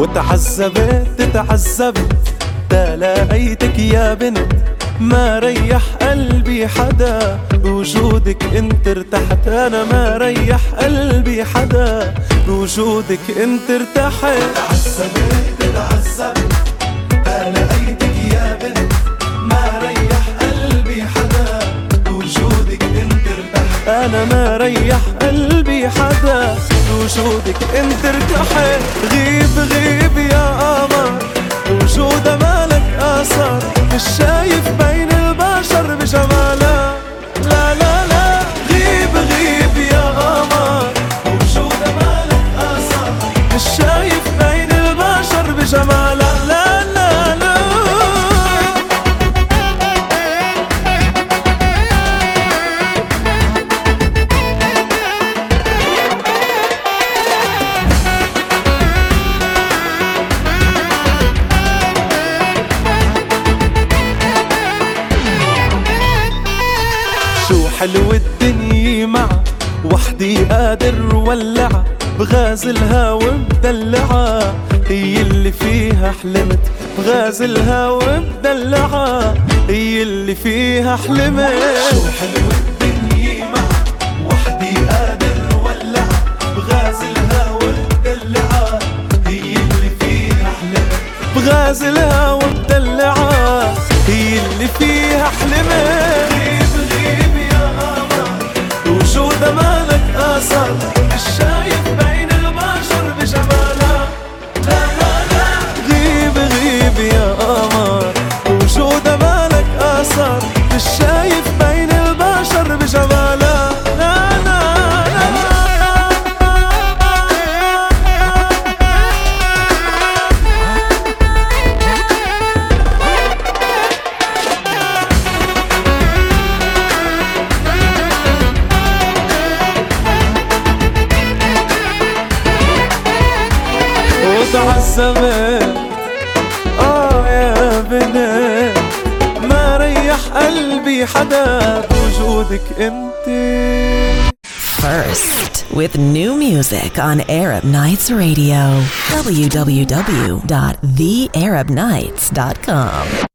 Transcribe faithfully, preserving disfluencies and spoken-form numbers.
وتعذبت تتعذبت تلاقيتك يا بنت، ما ريح قلبي حدا بوجودك انت ارتحت. انا ما ريح قلبي حدا بوجودك انت ارتحت. تعذبت تتعذبت تلاقيتك يا بنت، ما ريح قلبي حدا بوجودك انت ارتحت. انا ما ريح قلبي حدا بوجودك انت ارتحت. غيب غيب يا قمر وجود مالك اثر، مش شايف بين البشر بجمالها. لا لا لا غيب غيب يا قمر وجود مالك اثر، مش شايف بين البشر بجمالها. لا لا لا شو حلو الدنيا معها، وحدي قادر ولعها بغازلها وبدلعها. هي اللي فيها حلمت بغازلها وبدلعها، هي اللي فيها حلمت. شو حلو الدنيا معها، وحدي قادر ولعها بغازلها وبدلعها، هي اللي فيها حلمت بغازلها وبدلعها، هي اللي فيها حلمت. وجود مالك اثر، مش شايف بين البشر بجمالها. لا لا لا غيب غيب يا قمر وجود مالك اثر، مش شايف بين البشر بجمالها. لا لا وتعذبت آه يا بنت، ما ريح قلبي حدا بوجودك انت. First, with new music on Arab Nights Radio. w w w dot the arab nights dot com